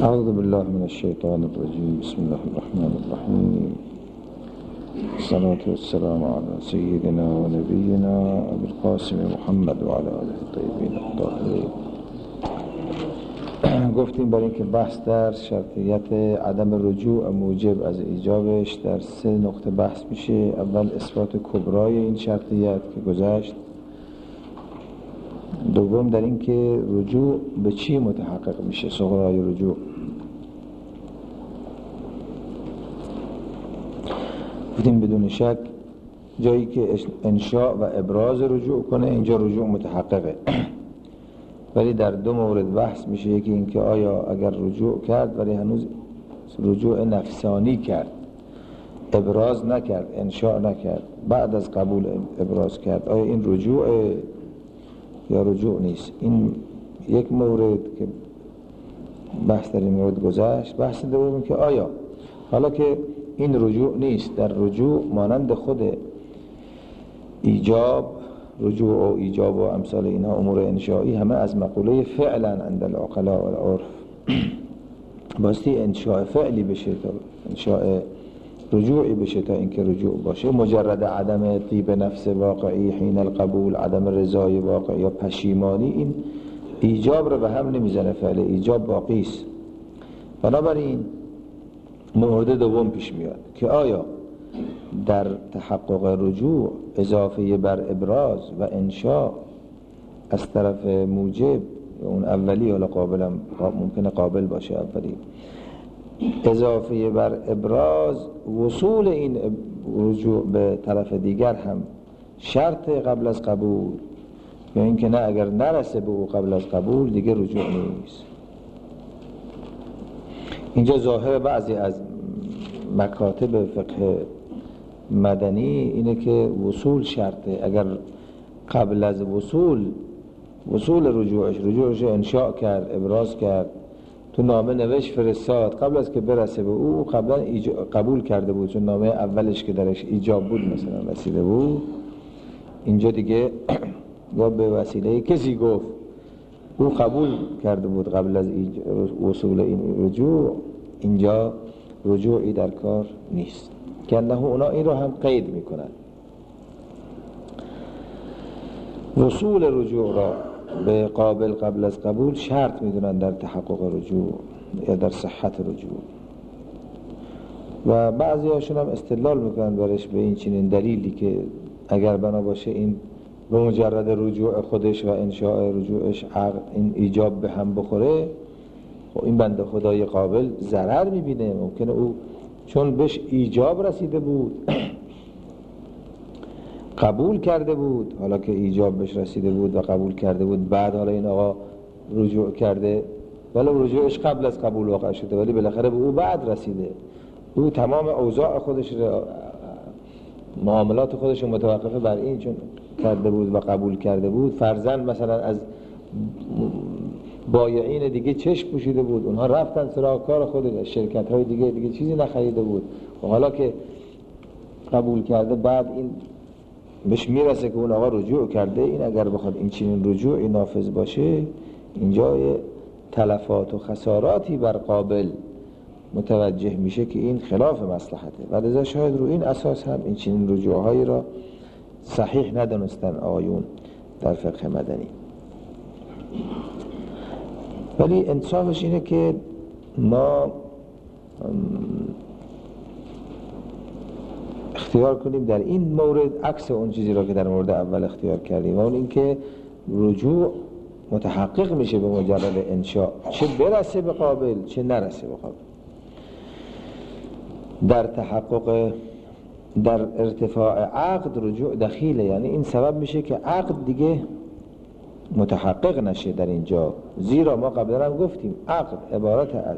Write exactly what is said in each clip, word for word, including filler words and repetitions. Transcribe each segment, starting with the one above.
اعوذ بالله من الشیطان الرجیم. بسم الله الرحمن الرحیم. الصلاة والسلام على سیدنا و نبینا ابی القاسم محمد و علی آله الطیبین الطاهرین. گفتیم برای اینکه بحث در شرطیت عدم رجوع موجب از ایجابش در سه نقطه بحث میشه. اول اثبات کبرای این شرطیت که گذشت، دوم در این که رجوع به چی متحقق میشه، صغرای رجوع. بودیم بدون شک جایی که انشاء و ابراز رجوع کنه اینجا رجوع متحققه، ولی در دو مورد بحث میشه. یکی این که آیا اگر رجوع کرد ولی هنوز رجوع نفسانی کرد، ابراز نکرد، انشاء نکرد، بعد از قبول ابراز کرد، آیا این رجوع یا رجوع نیست؟ این یک مورد که بحث در این مورد گذشت. بحث دوم که آیا حالا که این رجوع نیست، در رجوع مانند خود ایجاب، رجوع و ایجاب و امثال اینها امور انشایی همه از مقوله فعلا عند العقلاء و العرف، باستی انشاء فعلی بشه تا انشاء رجوعی بشه تا اینکه رجوع باشه. مجرد عدم طیب نفس واقعی حین القبول، عدم رضای واقعی یا پشیمانی، این ایجاب رو به هم نمیزنه، فعل ایجاب باقی است. بنابراین مورد دوم پیش میاد که آیا در تحقق رجوع اضافه بر ابراز و انشاء از طرف موجب، اون اولی حالا قابلم ممکنه قابل باشه، اولی اضافه بر ابراز وصول این رجوع به طرف دیگر هم شرط قبل از قبول، یا اینکه نه اگر نرسه به او قبل از قبول دیگه رجوع نیست. اینجا ظاهر بعضی از مکاتب فقه مدنی اینه که وصول شرطه. اگر قبل از وصول وصول رجوعش رجوعش انشاء کرد، ابراز کرد، تو نامه نوشت فرستاد، قبل از که برسه به او قبلا قبول کرده بود، چون نامه اولش که درش ایجاب بود مثلا رسیده بود، اینجا دیگه یا به وسیله کسی گفت او قبول کرده بود قبل از وصول این رجوع، اینجا رجوعی در کار نیست. که انه اونا این رو هم قید میکنن، وصول رجوع را به قابل قبل از قبول شرط میدونن در تحقق رجوع یا در صحت رجوع. و بعضی هاشون هم استدلال میکنن برش به این چنین دلیلی که اگر بنا باشه این به مجرد رجوع خودش و انشاء رجوعش عقد این ایجاب به هم بخوره، خب این بنده خدای قابل ضرر میبینه. ممکنه او چون بهش ایجاب رسیده بود قبول کرده بود، حالا که ایجاب بهش رسیده بود و قبول کرده بود، بعد حالا این آقا رجوع کرده، ولی رجوعش قبل از قبول واقع شده ولی بالاخره به او بعد رسیده، او تمام اوضاع خودش رو، معاملات خودش متوقفه بر این چون کرده بود و قبول کرده بود. فرضاً مثلا از بایعین دیگه چشم پوشیده بود، اونها رفتن سراغ کار خودش، شرکت های دیگه دیگه چیزی نخریده بود، و حالا که قبول کرده بعد این بهش میرسه که اون آقا رجوع کرده، این اگر بخواد این چنین رجوعی نافذ باشه، اینجا تلفات و خساراتی بر قابل متوجه میشه که این خلاف مصلحته. و لذا شاید رو این اساس هم این چنین رجوعهایی را صحیح ندانستن آیون در فقه مدنی. ولی انصافش اینه که ما اختیار کنیم در این مورد عکس اون چیزی را که در مورد اول اختیار کردیم، و اون این که رجوع متحقق میشه به مجرد انشاء، چه برسه به قابل چه نرسه به قابل. در تحقق در ارتفاع عقد رجوع دخیله، یعنی این سبب میشه که عقد دیگه متحقق نشه در اینجا، زیرا ما قبلا هم گفتیم عقد عبارت از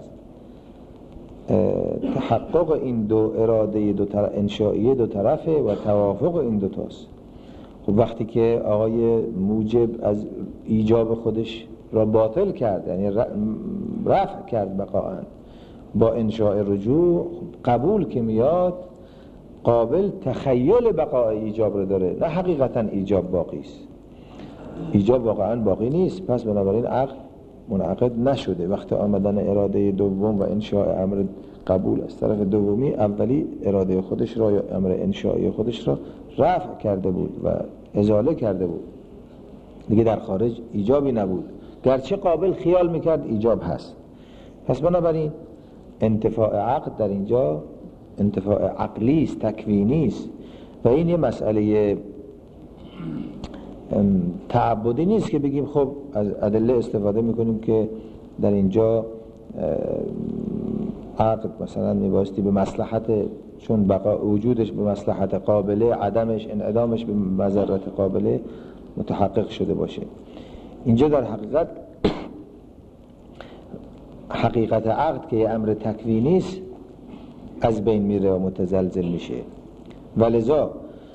تحقق این دو اراده دو طرف انشائیه دو طرفه و توافق این دو تاست. خب وقتی که آقای موجب از ایجاب خودش را باطل کرد، یعنی رفع کرد بقاءً با انشاء رجوع، قبول که میاد قابل تخیل بقاء ایجاب رو داره، نه حقیقتا ایجاب باقی است. ایجاب واقعا باقی نیست، پس بنابراین عقل منعقد نشده. وقتی آمدن اراده دوم و انشاء امر قبول از طرف دومی، اولی اراده خودش را یا امر انشائی خودش را رفع کرده بود و ازاله کرده بود، دیگه در خارج ایجابی نبود، گرچه قابل خیال میکرد ایجاب هست. پس بنابراین انتفاع عقد در اینجا انتفاع عقلی است، تکوینی است و این یه مسئله تعبدی نیست که بگیم خب از ادله استفاده میکنیم که در اینجا عقد مثلا میبایستی به مصلحت، چون بقا وجودش به مصلحت قابله، عدمش انعدامش به مضرت قابله متحقق شده باشه. اینجا در حقیقت حقیقت عقد که یه امر تکوینی است از بین میره و متزلزل میشه. ولذا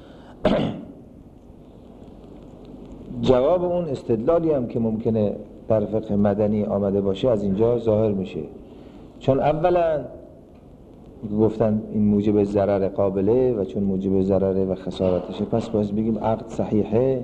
جواب اون استدلالی هم که ممکنه در فقه مدنی آمده باشه از اینجا ظاهر میشه، چون اولا گفتن این موجب ضرر قابله و چون موجب ضرر و خسارتشه پس باید بگیم عقد صحیحه.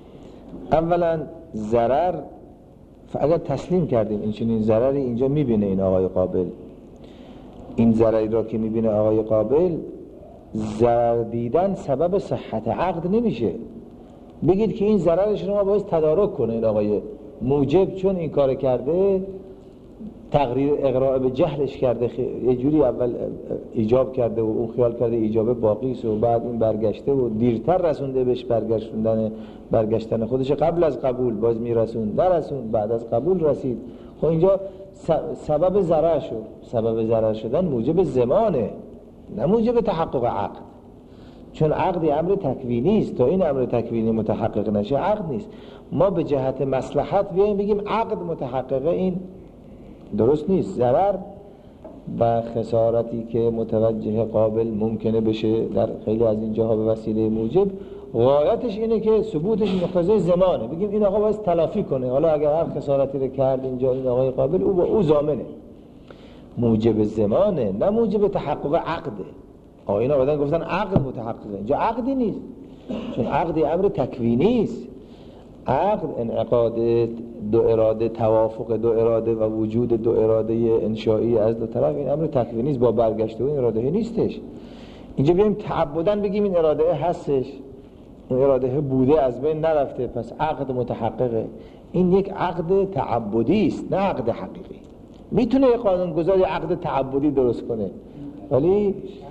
اولا ضرر اگر تسلیم کردیم این چنین ضرری اینجا میبینه این آقای قابل، این ضرری را که میبینه آقای قابل، ضرر دیدن سبب صحت عقد نمیشه. بگید که این ضررش رو ما باید تدارک کنه این آقای موجب، چون این کار کرده تقریر اقراء به جهلش کرده، یه جوری اول ایجاب کرده و اون خیال کرده ایجابه باقی است و بعد این برگشته و دیرتر رسونده بهش برگشتن برگشتن خودش قبل از قبول باز میرسون نرسون بعد از قبول رسید. خب اینجا سبب ضرر شد، سبب ضرر شدن موجب زمانه نه موجب تحقق عقد، چون عقد امر تکوینی است، تا این امر تکوینی متحقق نشه عقد نیست. ما به جهت مصلحت بیایم بگیم عقد متحققه، این درست نیست. ضرر و خسارتی که متوجه قابل ممکنه بشه در خیلی از این جاها به وسیله موجب، غایتش اینه که ثبوتش مقتضی زمانه، بگیم این آقا باید تلافی کنه، حالا اگر هر خسارتی رو کرد اینجا این آقای قابل او با او ضامنه، موجب زمانه نه موجب تحقق عقده. آقا اینا بعدن گفتن عقد متحققه، اینجا عقدی نیست، چون عقد امر تکوینی است. عقد انعقاد دو اراده، توافق دو اراده و وجود دو اراده انشایی از دو طرف، این امر تکوینی است، با برگشت اون اراده نیستش. اینجا بیایم تعبداً بگیم این اراده هستش، اون اراده بوده از بین نرفته پس عقد متحققه. این یک عقد تعبدی است نه عقد حقیقی. میتونه یک قانونگذار عقد تعبدی درست کنه ولی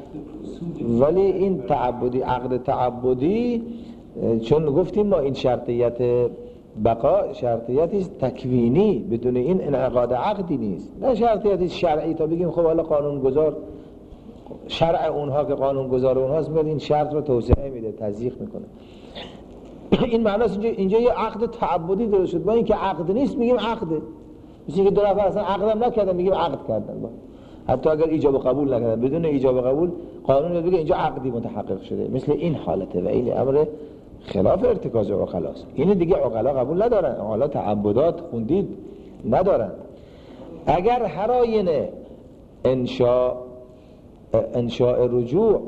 ولی این تعبدی عقد تعبدی، چون گفتیم ما این شرطیت بقا شرطیتی تکوینی، بدون این انعقاد عقدی نیست، نه شرطیتی شرعی تا بگیم خب حالا قانونگذار شرع اونها که قانونگذار اونهاست میاد این شرط رو توسعه میده تضییق میکنه. این معناست اینجا اینجا یه عقد تعبدی درست شد، با اینکه عقد نیست میگیم عقده، مثل اینکه دو نفر اصلا عقدم نکردن میگیم عقد کردن، با حتی اگر ایجاب قبول نکردن بدون ایجاب قبول قانون میگه اینجا عقدی متحقق شده. مثل این حالته و این امر خلاف ارتکاز عقلاست، این دیگه عقلا قبول ندارن، عقلا تعبدات خوندید ندارن. اگر هر آینه انشاء انشاء رجوع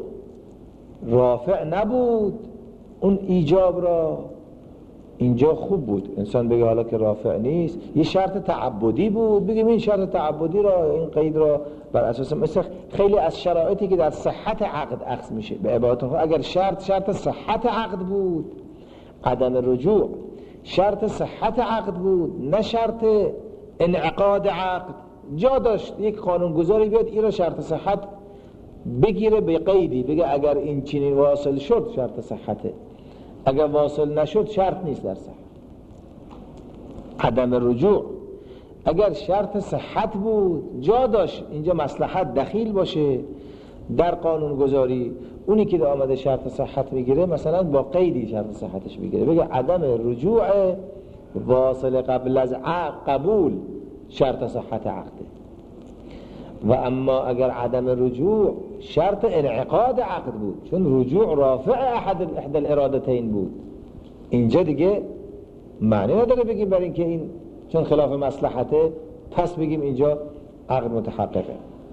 رافع نبود اون ایجاب را، اینجا خوب بود انسان بگه حالا که رافع نیست یه شرط تعبدی بود، بگیم این شرط تعبدی را این قید را بر اساس مثل خیلی از شرایطی که در صحت عقد اخذ میشه به عبارت اگر شرط شرط صحت عقد بود، عدم رجوع شرط صحت عقد بود نه شرط انعقاد عقد، جا داشت یک قانونگذاری بیاد این را شرط صحت بگیره به قیدی، بگه اگر این چنین واصل شد شرط صحته، اگر واصل نشد شرط نیست در صحت. عدم رجوع اگر شرط صحت بود جا داشت اینجا مصلحت دخیل باشه در قانون گذاری، اونی که آمده شرط صحت میگیره مثلا با قیدی شرط صحتش میگیره، بگه عدم رجوع واصل قبل از قبول شرط صحت عقده. و اما اگر عدم رجوع شرط انعقاد عقد بود، چون رجوع رافع احد احد الارادتین بود، اینجا دیگه معنی نداره بگیم برای اینکه این چون خلاف مصلحته پس بگیم اینجا عقد متحققه.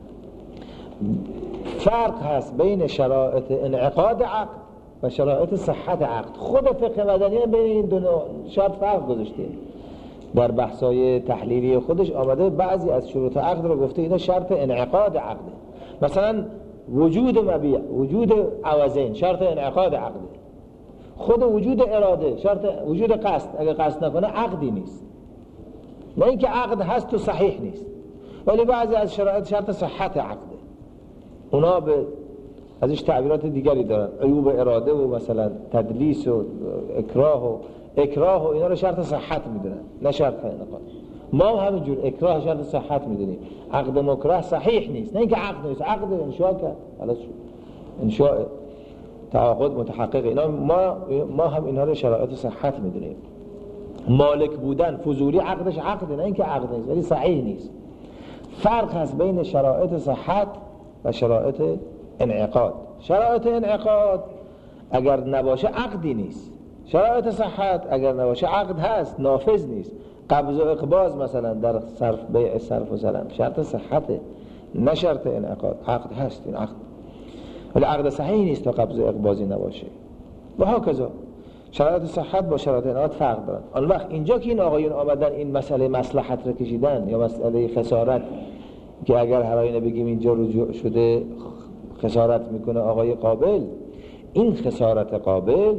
فرق هست بین شرایط انعقاد عقد و شرایط صحت عقد. خود فقه مدنی بین این دو شرط فرق گذاشته. در بحثای تحلیلی خودش آمده بعضی از شروط عقد رو گفته اینا شرط انعقاد عقده. مثلا وجود مبیع، وجود عوضین شرط انعقاد عقده. خود وجود اراده شرط، وجود قصد اگه قصد نکنه عقدی نیست. نه اینکه عقد هست و صحیح نیست، ولی بعضی از شرایط شرط صحت عقده. اونا به ازش تعبیرات دیگری دارن، عیوب اراده و مثلا تدلیس و اکراه و اکراه و اینا رو شرط صحت میدونن، نه شرط انعقاد. ما هم همینجور اکراه شرط صحت میدونیم. عقد مکره صحیح نیست، نه اینکه عقد نیست، عقد انشاء کرد خلاص شد، انشاء تعاقد متحقق. اینا ما ما هم اینها رو شرایط صحت میدونیم. مالک بودن فضولی عقدش عقده، نه اینکه عقد نیست ولی صحیح نیست. فرق هست بین شرایط صحت و شرایط انعقاد. شرایط انعقاد اگر نباشه عقدی نیست، شرایط صحت اگر نباشه عقد هست نافذ نیست. قبض و اقباض مثلا در صرف بیع صرف و سلم شرط صحته، نه شرط انعقاد. عقد هست این عقد، ولی عقد صحیح نیست تا قبض و اقباضی نباشه. و هکذا شرایط صحت با شرایط انعقاد فرق دارن. آن وقت اینجا که این آقایون آمدن این مسئله مصلحت رو کشیدن یا مسئله خسارت که اگر هر آینه بگیم اینجا رجوع شده خسارت میکنه آقای قابل، این خسارت قابل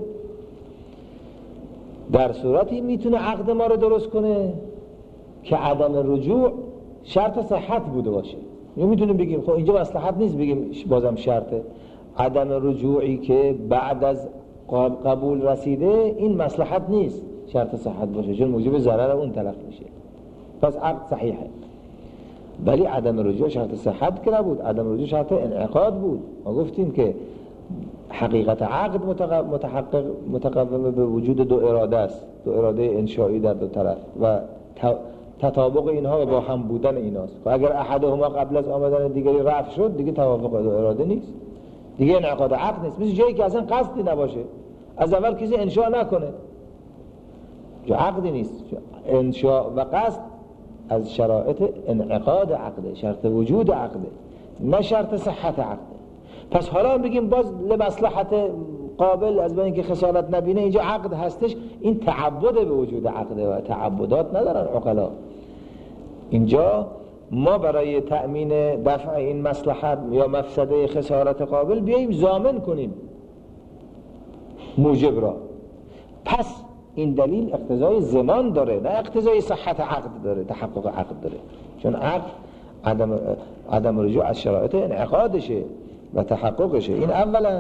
در صورتی میتونه عقد ما رو درست کنه که عدم رجوع شرط صحت بوده باشه. یا میتونیم بگیم خب اینجا مصلحت نیست بگیم بازم شرطه، عدم رجوعی که بعد از قبول رسیده این مصلحت نیست شرط صحت باشه، چون موجب ضرر اون طرف میشه، پس عقد صحیحه. ولی عدم رجوع شرط صحت که نبود، عدم رجوع شرط انعقاد بود. ما گفتیم که حقیقت عقد متحقق متقوم به وجود دو اراده است، دو اراده انشایی در دو طرف و تطابق اینها و با هم بودن ایناست. و اگر احدهما قبل از آمدن دیگری رفع شد دیگه توافق دو اراده نیست، دیگه انعقاد عقد نیست. مثل جایی که اصلا قصدی نباشه، از اول کسی انشاء نکنه، جا عقدی نیست. انشاء و قصد از شرایط انعقاد عقده، شرط وجود عقده، نه شرط صحت عقده. پس حالا بگیم باز لمصلحت قابل از بین اینکه خسارت نبینه اینجا عقد هستش، این تعبد به وجود عقده و تعبدات ندارن عقلا. اینجا ما برای تأمین دفع این مصلحت یا مفسده خسارت قابل بیاییم ضامن کنیم موجب را. پس این دلیل اقتضای زمان داره، نه اقتضای صحت عقد داره، تحقق عقد داره. چون عقد عدم عدم رجوع از شرایط انعقادشه و تحققشه. این اولا.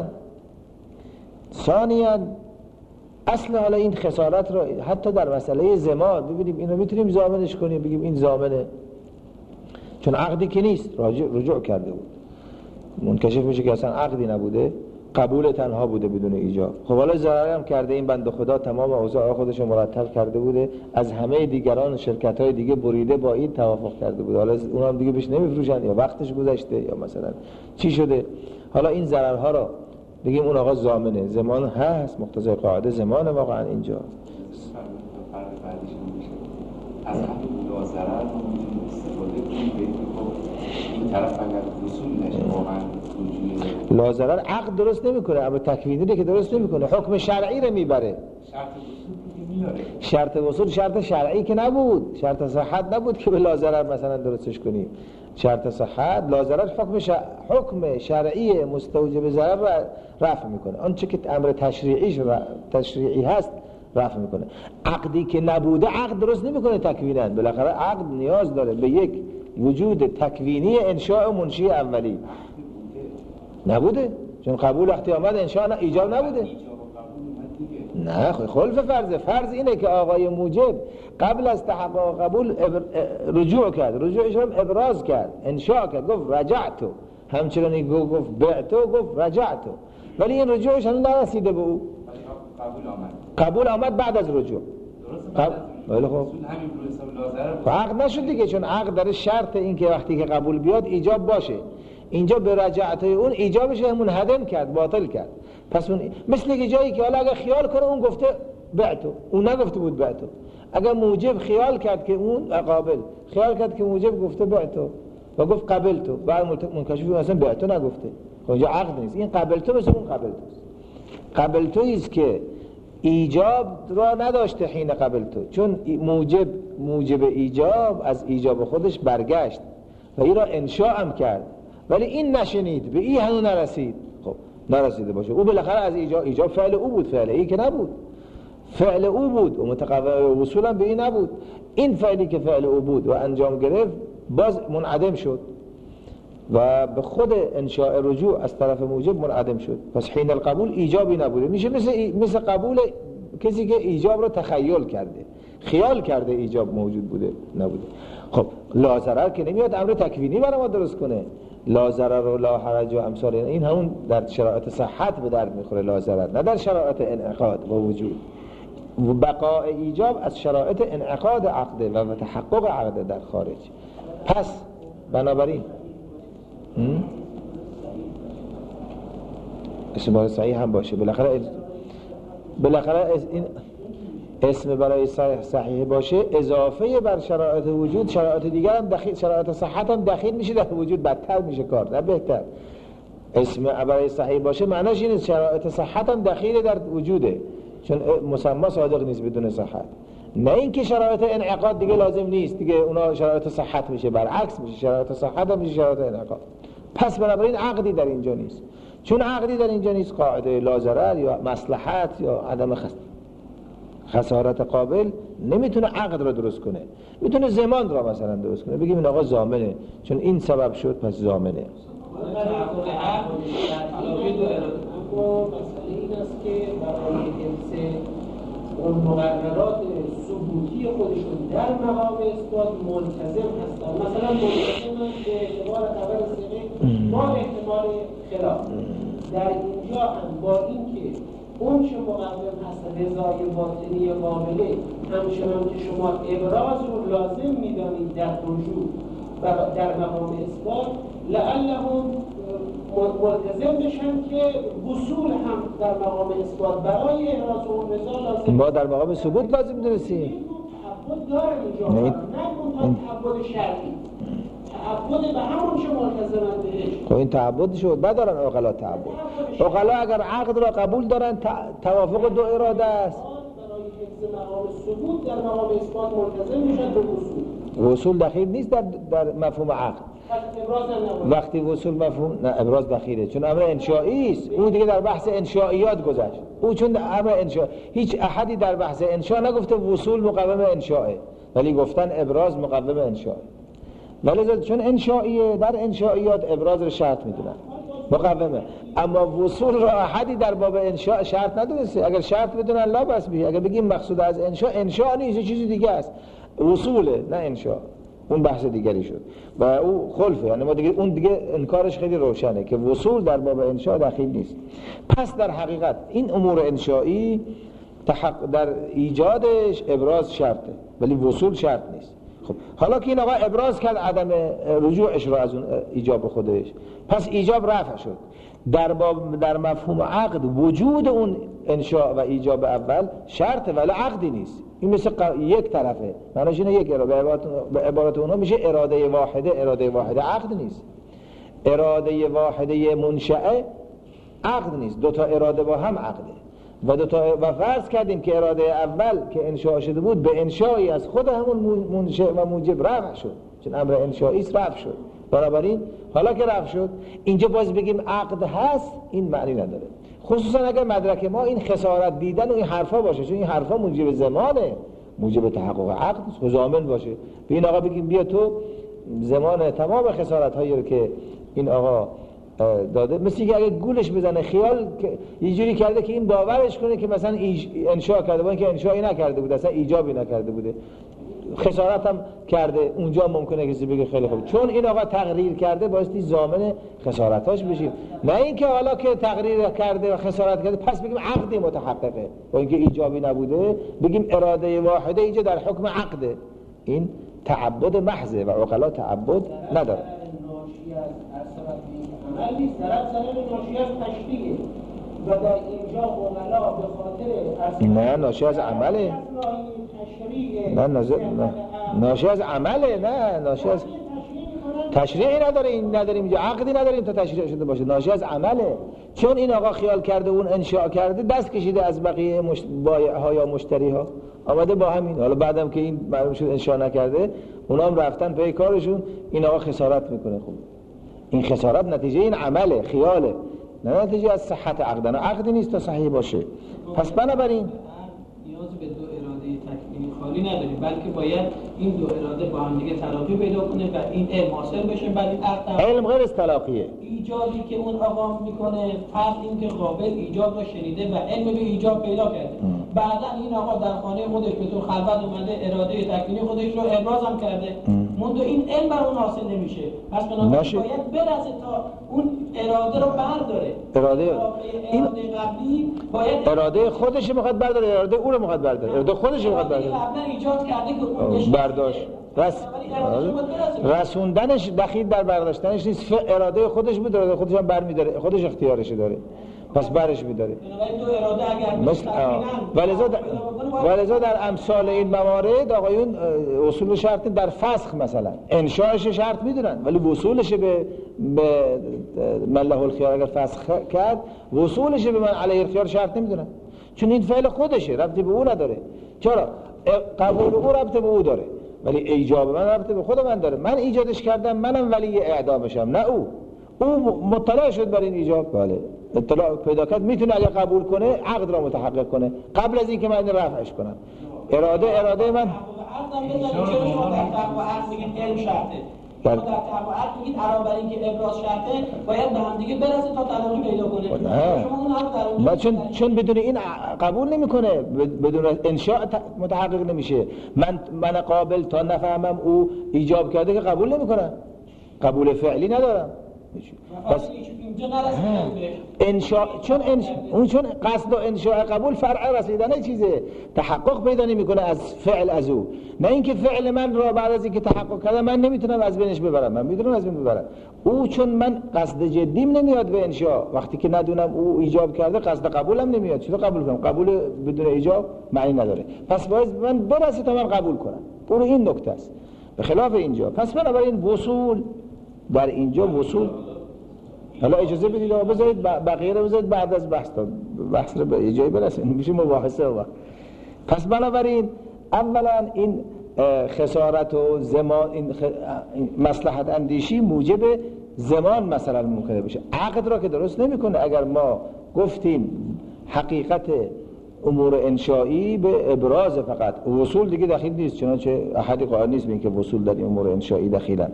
ثانیا اصل حالا این خسارت رو حتی در مسئله زمان ببینیم اینو میتونیم ضامنش کنیم، بگیم این ضامنه، چون عقدی که نیست، رجوع, رجوع کرده بود، منکشف میشه که اصلا عقدی نبوده، قبول تنها بوده بدون ایجاب. خب حالا ضرری هم کرده، این بنده خدا تمام اوضاع خودش رو مرتب کرده بوده، از همه دیگران شرکت‌های دیگه بریده با این توافق کرده بوده، حالا اونها هم دیگه بهش نمیفروشن یا وقتش گذشته یا مثلا چی شده. حالا این ضررها رو بگیم اون آقا ضامنه، زمان هست، مقتضای قاعده زمان واقعا اینجا. فرق بعدش میشه از همین دو ضرر استفاده کنیم این طرف اگر وصول نشه واقعا لا ضرر عقد درست نمیکنه، اما تکوینی که درست نمیکنه، حکم شرعی رو میبره. شرط وصول میاره، شرط وصول شرط شرعی که نبود، شرط صحت نبود که به لا ضرر مثلا درستش کنیم. شرط صحت لا ضرر حکم شرع... حکم شرعی مستوجب ضرر را رفع میکنه، آنچه که امر تشریعیش را... تشریعی هست رفع میکنه. عقدی که نبوده عقد درست نمیکنه تکوینا، بالاخره عقد نیاز داره به یک وجود تکوینی انشاء منشی اولی. نبوده، چون قبول وقتی آمد انشاء نه ایجاب نبوده. نه خلف فرض فرض اینه که آقای موجب قبل از تحقق قبول رجوع کرد، رجوعش هم ابراز کرد، انشاء کرد، گفت رجعتو، همچنین گفت بعتو، گفت رجعتو، ولی این رجوعش هم نرسیده به او. قبول آمد قبول آمد بعد از رجوع. درست. ولی خب عقد نشد دیگه، چون عقد داره شرط این که وقتی که قبول بیاد ایجاب باشه. اینجا به رجعتای اون ایجابش هم منهدم کرد، باطل کرد. پس اون مثل که جایی که حالا اگه خیال کنه اون گفته بعتو، اون نگفته بود بعتو، اگر موجب خیال کرد که اون قابل خیال کرد که موجب گفته بعتو و گفت قبلتو، بعد منکشف اصلا بعتو نگفته، خب اینجا عقد نیست. این قبلتو مثل اون قبلتو قبلتویی است که ایجاب را نداشته حین قبل تو، چون موجب موجب ایجاب از ایجاب خودش برگشت و این را انشاء هم کرد، ولی این نشنید، به این هنو نرسید. خب نرسیده باشه، او بالاخره از ایجاب، ایجاب فعل او بود، فعل ای که نبود، فعل او بود و متقوم وصولا به این نبود. این فعلی که فعل او بود و انجام گرفت باز منعدم شد و به خود انشاء رجوع از طرف موجب منعدم شد. پس حین القبول ایجابی نبوده، میشه مثل مثل قبول کسی که ایجاب رو تخیل کرده، خیال کرده ایجاب موجود بوده نبوده. خب لا ضرر که نمیاد امر تکوینی برای ما درست کنه، لا ضرر و لا حرج و امثال این همون در شرایط صحت به درد میخوره لا ضرر، نه در شرایط انعقاد و وجود. و بقاء ایجاب از شرایط انعقاد عقده و تحقق عقده در خارج. پس بنابراین اسم برای صحیح هم باشه، بالاخره بالاخره این اسم برای صحیح باشه اضافه بر شرایط وجود، شرایط دیگر هم دخیل، شرایط صحت هم دخیل میشه در وجود، بدتر میشه کار نه بهتر. اسم برای صحیح باشه معناش اینه شرایط صحت هم دخیل در وجوده، چون مسمى صادق نیست بدون صحت. نه اینکه شرایط انعقاد دیگه لازم نیست، دیگه اونا شرایط صحت میشه، برعکس میشه، شرایط صحت هم میشه شرایط انعقاد. پس بنابراین عقدی در اینجا نیست، چون عقدی در اینجا نیست قاعده لا ضرر یا مصلحت یا عدم خس... خسارت قابل نمیتونه عقد را درست کنه، میتونه زمان را مثلا درست کنه، بگیم این آقا ضامنه چون این سبب شد پس ضامنه. این است که برای حفظ اون مقررات ثبوتی خودشون در مقام اثبات ملتزم هستن. مثلا ملتزم به اعتبار خبر صحیح با احتمال خلاف. در اینجا هم با اینکه اون چه مقدم هست رضای باطنی قابله، همچنان که شما ابراز رو لازم میدانید در رجوع و در مقام اثبات، لعلهم ملتزم بشن که وصول هم در مقام اثبات برای احراز اون رضا لازم. ما در مقام ثبوت لازم درستیم. تعبد داره اینجا، نه اون تعبد شرعی، تعبد به همون چه ملتزمن بهش. خب این تعبد شد ندارن عقلا تعبد. عقلا اگر عقد را قبول دارن توافق دو اراده است. برای حفظ مقام ثبوت در مقام اثبات ملتزم میشن به وصول. وصول دخیل نیست در در مفهوم عقد. وقتی وصول مفهوم نه ابراز دخیله، چون امر انشایی است. اون دیگه در بحث انشائیات گذشت. او چون امر انشا، هیچ احدی در بحث انشا نگفته وصول مقوم انشائه، ولی گفتن ابراز مقوم انشائه. ولی چون انشائیه در انشائیات ابراز رو شرط میدونن مقومه، اما وصول را احدی در باب انشاء شرط ندونسته. اگر شرط بدونن لا بس بی، اگر بگیم مقصود از انشاء انشاء نیست چیزی دیگه است، وصوله نه انشاء، اون بحث دیگری شد و او خلفه. یعنی ما دیگه اون دیگه انکارش خیلی روشنه که وصول در باب انشاء دخیل نیست. پس در حقیقت این امور انشایی در ایجادش ابراز شرطه ولی وصول شرط نیست. خب حالا که این آقا ابراز کرد عدم رجوعش رو از اون ایجاب خودش، پس ایجاب رفع شد. در باب در مفهوم عقد وجود اون انشاء و ایجاب اول شرطه ولی عقدی نیست. این مثل یک طرفه، معنیش اینه یک اراده، به عبارت اونها میشه اراده واحده. اراده واحده عقد نیست. اراده واحده منشأه عقد نیست، دو تا اراده با هم عقده. و دو تا و فرض کردیم که اراده اول که انشاء شده بود به انشایی از خود همون منشأ و موجب رفع شد، چون امر انشایی است رفع شد. بنابراین حالا که رفع شد اینجا باز بگیم عقد هست، این معنی نداره، خصوصا اگر مدرک ما این خسارت دیدن و این حرفا باشه، چون این حرفا موجب زمانه، موجب تحقق عقد است، ضامن باشه. به این آقا بگیم بیا تو زمان تمام خسارت هایی رو که این آقا داده، مثل که اگه گولش بزنه خیال یه جوری کرده که این باورش کنه که مثلا انشاء کرده با اینکه انشایی نکرده بوده، اصلا ایجابی نکرده بوده، خسارت هم کرده، اونجا ممکنه کسی بگه خیلی خوب چون این آقا تقریر کرده بایستی ضامن خسارتاش بشیم. نه اینکه حالا که تقریر کرده و خسارت کرده پس بگیم عقدی متحققه با اینکه ایجابی نبوده، بگیم اراده واحده اینجا در حکم عقده. این تعبد محضه و عقلا تعبد نداره. عمل نیست، طرف سرم ناشی از تشبیه و در اینجا عقلا به خاطر نه ناشی از عمله، نه ناشی از عمله، نه ناشی از تشریعی نداره، این نداریم اینجا عقدی نداریم تا تشریع شده باشه، ناشی از عمله. چون این آقا خیال کرده اون انشاء کرده، دست کشیده از بقیه مش... بایع‌ها یا مشتری‌ها، آمده با همین. حالا بعدم که این معلوم شد انشاء نکرده، اونا هم رفتن پی کارشون، این آقا خسارت میکنه. خوب این خسارت نتیجه این عمله، خیاله، نه نتیجه از صحت عقد. نه عقدی نیست تا صحیح باشه. پس بنابراین نیاز به دو اراده تکوینی خالی نداری، بلکه باید این دو اراده با هم دیگه تلاقی پیدا کنه و این علم حاصل بشه. بعد این عقد علم غیر از تلاقیه. ایجابی که اون آقا میکنه، فرض این که قابل ایجاب رو شنیده و علم به ایجاب پیدا کرده، بعدا این آقا در خانه خودش به طور خلوت اومده اراده تکوینی خودش رو ابراز هم کرده، منتها این علم بر اون حاصل نمیشه. پس بنابراین باید برسه تا اون اراده رو برداره. اراده این اراده قبلی باید اراده خودش میخواد برداره، اراده اون رو میخواد برداره، اراده خودش میخواد برداره. قبلا ایجاد کرده که اون برداشت رس... رسوندنش دخیل در برداشتنش نیست، اراده خودش بود، اراده خودش هم برمی‌داره، خودش اختیارش داره، پس برش می‌داره. بنابراین دو اراده اگر مثل ولذا در... ولذا در امثال این موارد آقایون اصول شرط در فسخ مثلا انشاءش شرط میدونن، ولی وصولش به به مله الخيار اگر فسخ کرد، وصولش به من علیه الخيار شرط نمیدونن، چون این فعل خودشه، ربطی به او نداره. چرا؟ قبول او ربط به او داره، ولی ایجاب من ربط به خود من داره. من ایجادش کردم، منم ولی اعدامشم، نه او. او مطلع شد بر این ایجاب، بله اطلاع پیدا کرد، میتونه اگه قبول کنه عقد را متحقق کنه قبل از اینکه من رفعش کنم. اراده اراده من عقدم بزنید. چرا شما در تقوا عقد میگید علم شرطه؟ در تقوا عقد میگید علاوه بر اینکه ابراز شرطه باید به هم دیگه برسه تا تلاقی پیدا کنه. شما اون حرف در چون چون بدون این قبول نمیکنه، بدون انشاء متحقق نمیشه. من من قابل تا نفهمم او ایجاب کرده که قبول نمیکنم، قبول فعلی ندارم. پس انشاء چون انشاء اون چون قصد و انشاء قبول فرع رسیدن چیزه، تحقق پیدا نمیکنه از فعل از او، نه اینکه فعل من را بعد از اینکه تحقق کردم من نمیتونم از بینش ببرم، من میدونم از بین ببرم. او چون من قصد جدیم نمیاد به انشاء، وقتی که ندونم او ایجاب کرده قصد قبولم نمیاد، چطور قبول کنم؟ قبول بدون ایجاب معنی نداره. پس باید من برسه تا من قبول کنم. اون این نکته است. به خلاف اینجا. پس بنابراین وصول در اینجا وصول، حالا اجازه بدید آقا بذارید بقیه رو بذارید بعد از بحث تا بحث رو به یه جایی برسیم، میشه مباحثه. و پس بنابراین اولا این خسارت و زمان، این مصلحت اندیشی موجب زمان مثلا ممکنه بشه. عقد را که درست نمیکنه. اگر ما گفتیم حقیقت امور انشایی به ابراز فقط، وصول دیگه دخیل نیست، چنانچه احدی قائل نیست به اینکه وصول در این امور انشایی دخیلن.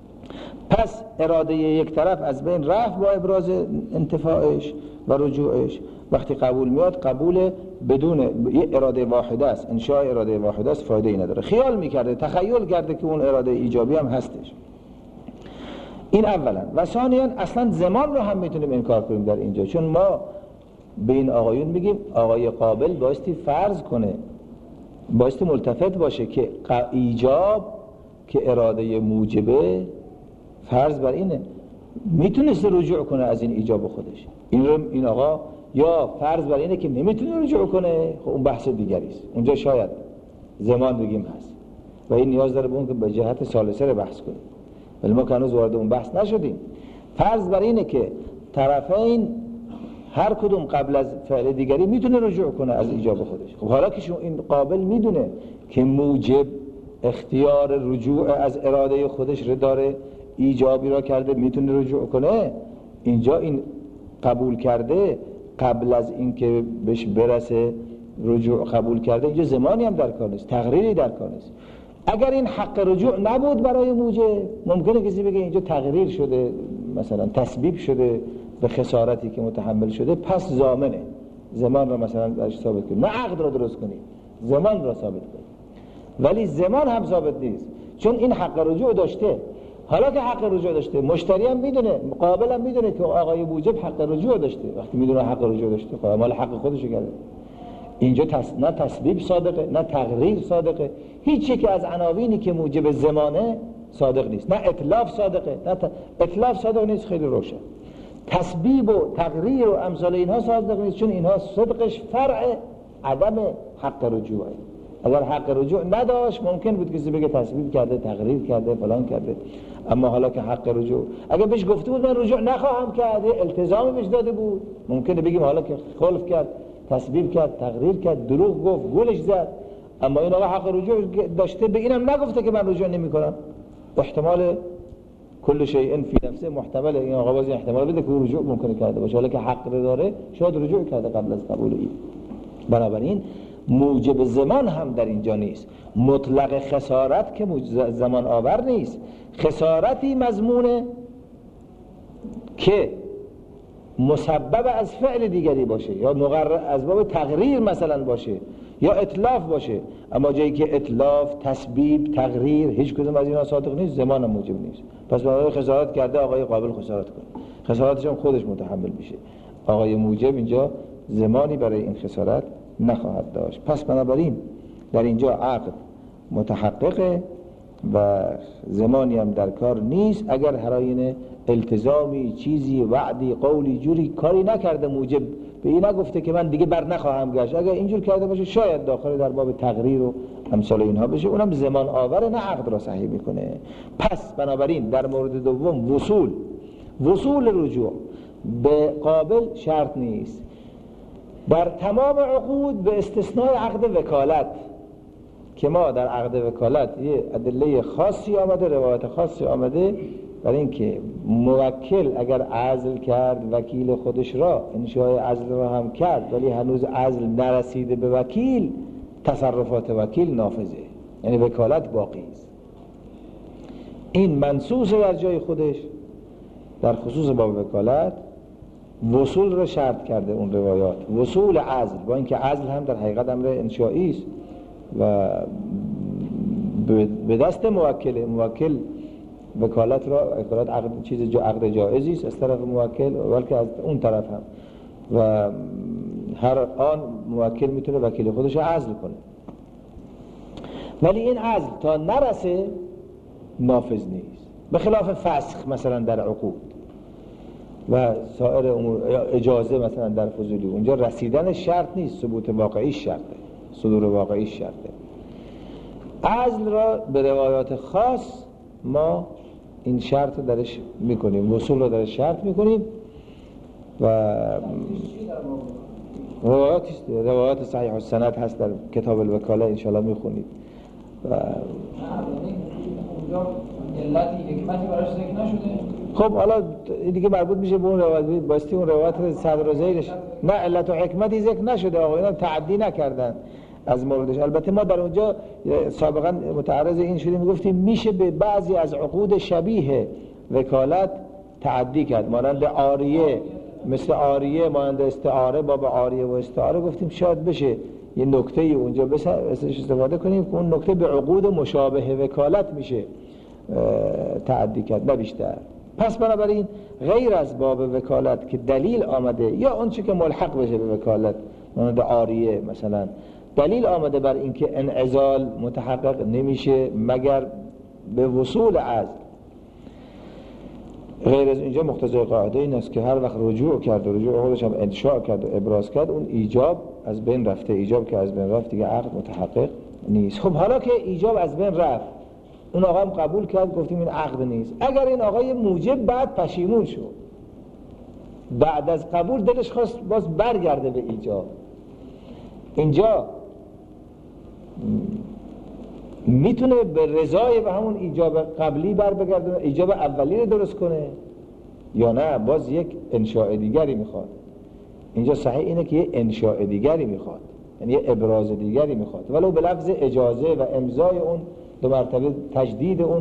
پس اراده یک طرف از بین رفت با ابراز انتفاعش و رجوعش. وقتی قبول میاد قبول بدون یه اراده واحده است، انشاء اراده واحده است، فایده ای نداره. خیال میکرده، تخیل کرده که اون اراده ایجابی هم هستش. این اولا. و ثانیاً اصلا زمان رو هم میتونیم انکار کنیم در اینجا، چون ما به این آقایون میگیم آقای قابل بایستی فرض کنه، بایستی ملتفت باشه که ایجاب که اراده موجبه، فرض بر اینه میتونست رجوع کنه از این ایجاب خودش. این رو این آقا یا فرض بر اینه که نمیتونه رجوع کنه، خب اون بحث دیگری است. اونجا شاید زمان بگیم هست و این نیاز داره به اون که به جهت ثالثه رو بحث کنیم، ولی ما که هنوز وارد اون بحث نشدیم. فرض بر اینه که طرفین هر کدوم قبل از فعل دیگری میتونه رجوع کنه از ایجاب خودش. خب حالا که این قابل میدونه که موجب اختیار رجوع از اراده خودش رو داره، ایجابی را کرده، میتونه رجوع کنه، اینجا این قبول کرده قبل از اینکه بهش برسه رجوع قبول کرده، اینجا زمانی هم در کار نیست، تقریری در کار نیست. اگر این حق رجوع نبود برای موجب، ممکنه کسی بگه اینجا تقریر شده، مثلا تسبیب شده به خسارتی که متحمل شده، پس ضامنه زمان را مثلا برش ثابت کنید، نه عقد را درست کنید، زمان را ثابت کنید. ولی زمان هم ثابت نیست، چون این حق رجوع داشته. حالا که حق رجوع داشته، مشتری هم میدونه، مقابل هم میدونه که آقای موجب حق رجوع داشته. وقتی میدونه حق رجوع داشته، خب مال حق خودشو کرده. اینجا تس... نه تسبیب صادقه، نه تقریر صادقه، هیچی که از عناوینی که موجب زمانه صادق نیست. نه اتلاف صادقه، نه ت... اتلاف صادق نیست، خیلی روشن. تسبیب و تقریر و امثال اینها صادق نیست، چون اینها صدقش فرع عدم حق رجوعه. اگر حق رجوع نداشت ممکن بود کسی بگه تصویب کرده، تقریر کرده، فلان کرده. اما حالا که حق رجوع، اگر بهش گفته بود من رجوع نخواهم کرد، التزامی بهش داده بود، ممکنه بگیم حالا که خلف کرد، تصویب کرد، تقریر کرد، دروغ گفت، گولش زد. اما این آقا حق رجوع داشته، به اینم نگفته که من رجوع نمی‌کنم. احتمال کل شیء فی نفسه محتمل، این آقا باز احتمال بده که رجوع ممکنه کرده باشه، حالا که حق داره شاید رجوع کرده قبل از قبول این. بنابراین موجب زمان هم در اینجا نیست. مطلق خسارت که زمان آور نیست. خسارتی مضمونه که مسبب از فعل دیگری باشه، یا مقرر از باب تقریر مثلا باشه، یا اتلاف باشه. اما جایی که اتلاف، تسبیب، تقریر هیچ کدوم از اینا صادق نیست، زمان هم موجب نیست. پس برای خسارت کرده آقای قابل خسارت کنه، خسارتش هم خودش متحمل میشه. آقای موجب اینجا زمانی برای این خسارت نخواهد داشت. پس بنابراین در اینجا عقد متحققه و زمانی هم در کار نیست. اگر هراین التزامی، چیزی، وعدی، قولی، جوری کاری نکرده موجب به این نگفته که من دیگه بر نخواهم گشت، اگر اینجور کرده باشه شاید داخل در باب تقریر و امثال اینها بشه، اونم زمان آور، نه عقد را صحیح میکنه. پس بنابراین در مورد دوم وصول وصول رجوع به قابل شرط نیست. در تمام عقود به استثناء عقد وکالت که ما در عقد وکالت یه ادله خاصی آمده، روایت خاصی آمده برای اینکه موکل اگر عزل کرد وکیل خودش را، انشاء عزل را هم کرد ولی هنوز عزل نرسیده به وکیل، تصرفات وکیل نافذه، یعنی وکالت باقی است. این منصوص در جای خودش در خصوص باب وکالت وصول را شرط کرده اون روایات، وصول عزل، با اینکه عزل هم در حقیقت امر انشایی است و به دست موکل موکل وکالت را وکالت عقد چیز جو عقد جایزی است از طرف موکل، بلکه از اون طرف هم، و هر آن موکل میتونه وکیل خودش را عزل کنه. ولی این عزل تا نرسه نافذ نیست، به خلاف فسخ مثلا در عقود و سایر امور، اجازه مثلا در فضولی، اونجا رسیدن شرط نیست، ثبوت واقعی شرطه، صدور واقعی شرطه. عزل را به روایات خاص ما این شرط درش میکنیم، وصول رو درش شرط میکنیم و روایات روایات صحیح السند هست در کتاب الوکاله، انشالله میخونید. و علتی حکمتی براش ذکر نشده. خب حالا دیگه مربوط میشه به اون روایت، باستی اون روایت صدر و زیرش نه علت و حکمتی ذکر نشده، آقایان تعدی نکردن از موردش. البته ما در اونجا سابقا متعرض این شدیم، میگفتیم میشه به بعضی از عقود شبیه وکالت تعدی کرد، مانند عاریه، مثل عاریه، مانند استعاره، باب عاریه و استعاره، گفتیم شاید بشه یه نکته اونجا بس استفاده کنیم که اون نکته به عقود مشابه وکالت میشه تعدی کرد، نه بیشتر. پس بنابراین غیر از باب وکالت که دلیل آمده یا اون چی که ملحق بشه به وکالت، مانند عاریه مثلا، دلیل آمده بر اینکه انعزال متحقق نمیشه مگر به وصول عزل، غیر از اینجا مقتضای قاعده این است که هر وقت رجوع کرد و رجوع خودش هم انشاء کرد و ابراز کرد، اون ایجاب از بین رفته. ایجاب که از بین رفت دیگه عقد متحقق نیست. خب حالا که ایجاب از بین رفت، اون آقا هم قبول کرد، گفتیم این عقد نیست. اگر این آقای موجب بعد پشیمون شد، بعد از قبول دلش خواست باز برگرده به ایجاب، اینجا میتونه به رضای به همون ایجاب قبلی بر بگرده، ایجاب اولی رو درست کنه، یا نه باز یک انشاء دیگری میخواد. اینجا صحیح اینه که یک انشاء دیگری میخواد، یعنی یک ابراز دیگری میخواد، ولو به لفظ اجازه و امضای اون دو مرتبه تجدید اون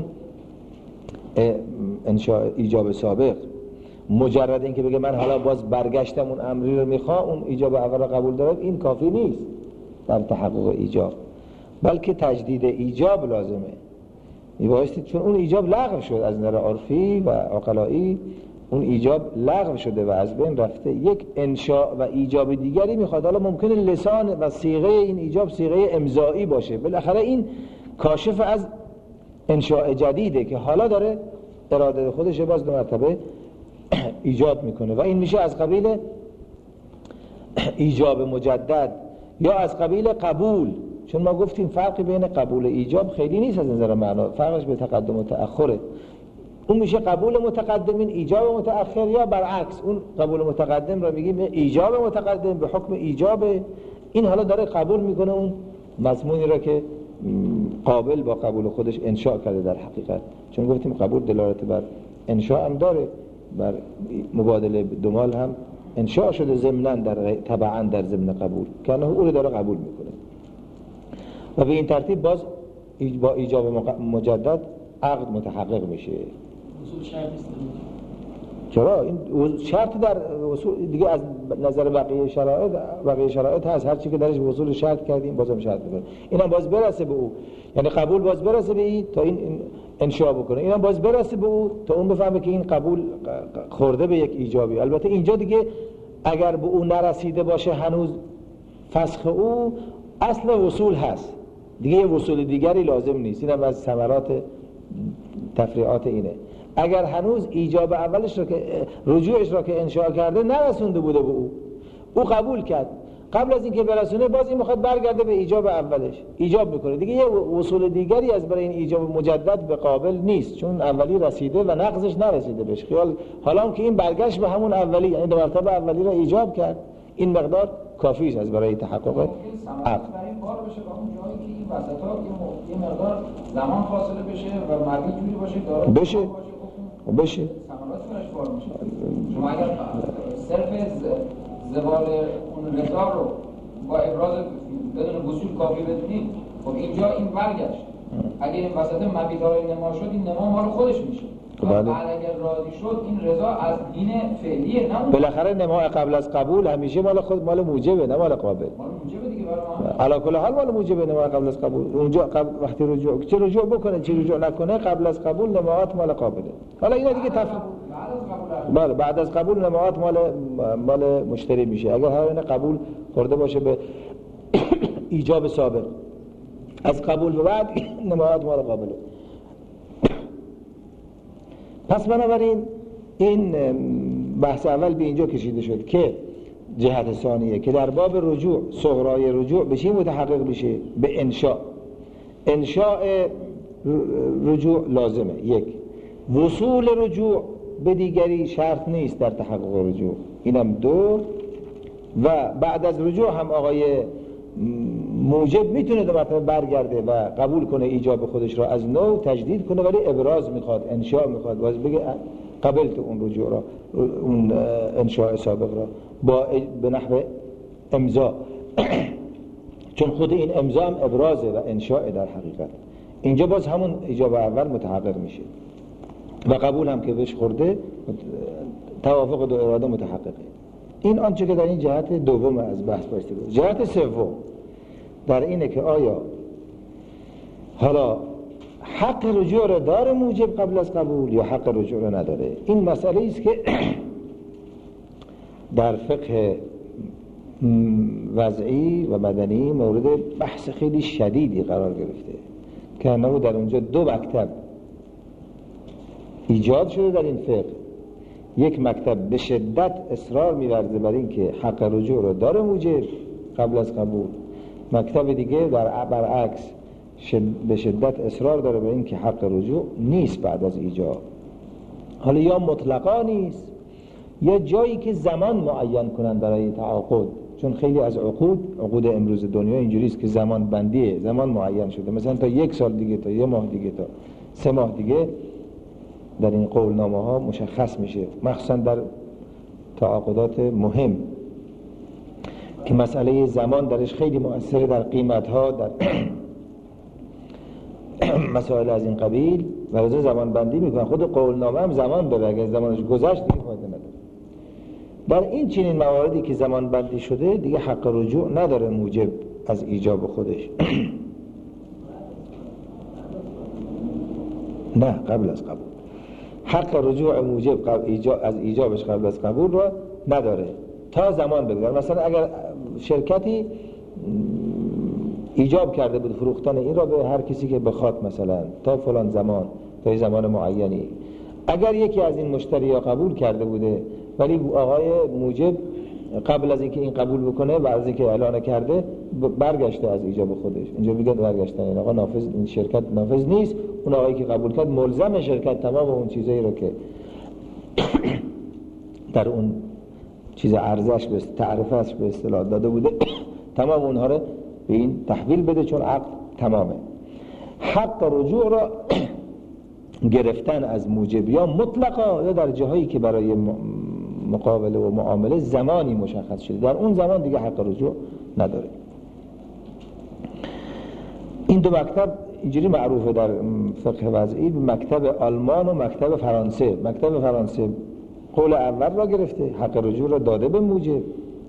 انشاء ایجاب سابق. مجرد اینکه بگه من حالا باز برگشتم اون امری رو میخوام، اون ایجاب اول رو قبول دارم، این کافی نیست در تحقق ایجاب، بلکه تجدید ایجاب لازمه. میبایستی، چون اون ایجاب لغو شد از نظر عرفی و عقلایی، اون ایجاب لغو شده و از بین رفته، یک انشاء و ایجاب دیگری میخواد. حالا ممکنه لسان و صیغه این ایجاب صیغه امضایی باشه، بالاخره این کاشف از انشاء جدیده که حالا داره اراده خودش باز دو مرتبه ایجاب میکنه و این میشه از قبیل ایجاب مجدد یا از قبیل قبول چون ما گفتیم فرقی بین قبول ایجاب خیلی نیست از نظر معنا، فرقش به تقدم و تأخره. اون میشه قبول متقدمین ایجاب متأخر، یا برعکس اون قبول متقدم را میگیم ایجاب متقدم به حکم ایجاب. این حالا داره قبول میکنه اون مضمونی را که قابل با قبول خودش انشاء کرده در حقیقت، چون گفتیم قبول دلالت بر انشاء هم داره، بر مبادله دو مال هم انشاء شده ضمناً در تبعاً در ضمن قبول، که انه او رو داره قبول میکنه و به این ترتیب باز با ایجاب مجدد عقد متحقق میشه. اصول شرط است. چرا؟ این شرط در اصول دیگه از نظر بقیه شرایط بقیه شرایط هست، هر چی که درش اصول شرط کردیم بازم شرط میکنه. اینم باز برسه به او، یعنی قبول باز برسه به این تا این انشاء بکنه، اینم باز برسه به او تا اون بفهمه که این قبول خورده به یک ایجابی. البته اینجا دیگه اگر به او نرسیده باشه هنوز فسخ او اصل وصول هست دیگه، یه وصول دیگری لازم نیست. اینم از ثمرات تفریعات اینه. اگر هنوز ایجاب اولش را که رجوعش را که انشاء کرده نرسونده بوده به او، او قبول کرد، قبل از اینکه برسونه باز این میخواد برگرده به ایجاب اولش، ایجاب میکنه دیگه، یه وصول دیگری از برای این ایجاب مجدد به قابل نیست، چون اولی رسیده و نقضش نرسیده بهش. خیال حالا هم که این برگشت به همون اولی، یعنی دو مرتبه اولی را ایجاب کرد، این مقدار کافی است از برای تحقق عقد. برای این کار بشه با اون جایی که این وسطا یه مقدار زمان فاصله بشه و مردی جوری باشه داره بشه بشه ثمرات براش بار میشه. شما اگر صرف زوال اون رضا رو با ابراز بدون وصول کافی بدونید، خب اینجا این برگشت، اگر این وسط مبیدهای نما شد این نما مال خودش میشه. بعد اگر راضی شد این رضا از دین فعلیه، نه بالاخره نما قبل از قبول همیشه مال خود مال موجبه نه مال قابل. مال موجبه دیگه برای ما. علا کل حال مال موجبه نما قبل از قبول. اونجا قبل وقتی رجوع چه رجوع بکنه چه رجوع نکنه قبل از قبول نماات مال قابله. حالا اینا دیگه تفصیل بله بعد از قبول نماات مال مال مشتری میشه. اگر هر این قبول خورده باشه به ایجاب سابق، از قبول به بعد نماات مال قابله. پس بنابراین این بحث اول به اینجا کشیده شد که جهت ثانیه که در باب رجوع صغرای رجوع به چی متحقق میشه؟ به انشاء. انشاء رجوع لازمه. یک، وصول رجوع به دیگری شرط نیست در تحقق رجوع، اینم دو. و بعد از رجوع هم آقای موجب میتونه دو مرتبه برگرده و قبول کنه ایجاب خودش را از نو تجدید کنه، ولی ابراز میخواد، انشاء میخواد، باز بگه قبلت اون رجوع را، اون انشاء سابق را با به نحو امضا چون خود این امضا هم ابرازه و انشاء در حقیقت. اینجا باز همون ایجاب اول متحقق میشه و قبول هم که بهش خورده توافق دو اراده متحققه. این آنچه که در این جهت دوم از بحث باشته بود. جهت سوم در اینه که آیا حالا حق رجوع را داره موجب قبل از قبول یا حق رجوع را نداره؟ این مسئله است که در فقه وضعی و مدنی مورد بحث خیلی شدیدی قرار گرفته که انه در اونجا دو مکتب ایجاد شده در این فقه. یک مکتب به شدت اصرار می‌ورزه بر این که حق رجوع را داره موجب قبل از قبول، مکتب دیگه در برعکس شد به شدت اصرار داره بر این که حق رجوع نیست بعد از ایجاب. حالا یا مطلقا نیست یا جایی که زمان معین کنن برای تعاقد، چون خیلی از عقود عقود امروز دنیا اینجوریه که زمان بندیه، زمان معین شده، مثلا تا یک سال دیگه، تا یه ماه دیگه، تا سه ماه دیگه در این قولنامه ها مشخص میشه، مخصوصا در تعاقدات مهم که مسئله زمان درش خیلی مؤثره، در قیمت ها، در مسائل از این قبیل و روزه زمان بندی میکنن. خود قولنامه هم زمان داره، اگر زمانش گذشت دیگه فایده نداره. در این چنین مواردی که زمان بندی شده دیگه حق رجوع نداره موجب از ایجاب خودش. نه قبل از قبول حق رجوع موجب قبل ایجاب از ایجابش قبل از قبول رو نداره تا زمان بگذره. مثلا اگر شرکتی ایجاب کرده بود فروختن این را به هر کسی که بخواد، مثلا تا فلان زمان، تا زمان معینی، اگر یکی از این مشتری ها قبول کرده بوده ولی آقای موجب قبل از اینکه این قبول بکنه و از اینکه اعلان کرده برگشته از ایجاب خودش. اینجا میگه برگشتن این آقا نافذ، این شرکت نافذ نیست. اون آقایی که قبول کرد ملزم شرکت تمام اون چیزایی رو که در اون چیز عرضش به تعرفهش به اصطلاح داده بوده تمام اونها رو به این تحویل بده، چون عقد تمامه. حق رجوع را گرفتن از موجبیان مطلقا یا در جاهایی که برای مقابله و معامله زمانی مشخص شده، در اون زمان دیگه حق رجوع نداره. این دو مکتب اینجوری معروفه در فقه وضعی، مکتب آلمان و مکتب فرانسه. مکتب فرانسه قول اول را گرفته، حق رجوع را داده به موجب،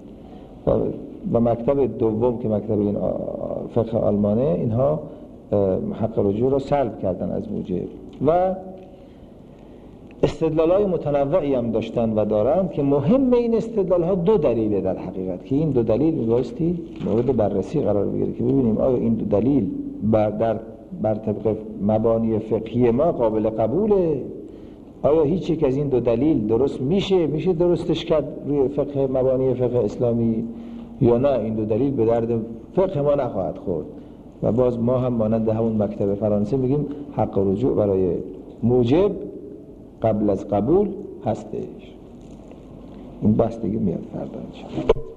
و مکتب دوم که مکتب این فقه آلمانه، اینها حق رجوع را سلب کردن از موجب. و استدلال‌های متنوعی هم داشتن و دارند که مهم این استدلال‌ها دو دلیله در حقیقت، که این دو دلیل می‌بایستی مورد بررسی قرار بگیره که ببینیم آیا این دو دلیل بر در بر طبق مبانی فقهی ما قابل قبوله، آیا هیچ یک از این دو دلیل درست میشه میشه درستش کرد روی فقه مبانی فقه اسلامی، یا نه این دو دلیل به درد فقه ما نخواهد خورد. و باز ما هم مانند همون مکتب فرانسه میگیم حق رجوع برای موجب قبل از قبول هستش. این بحث دیگه میاد فردا انشاءالله.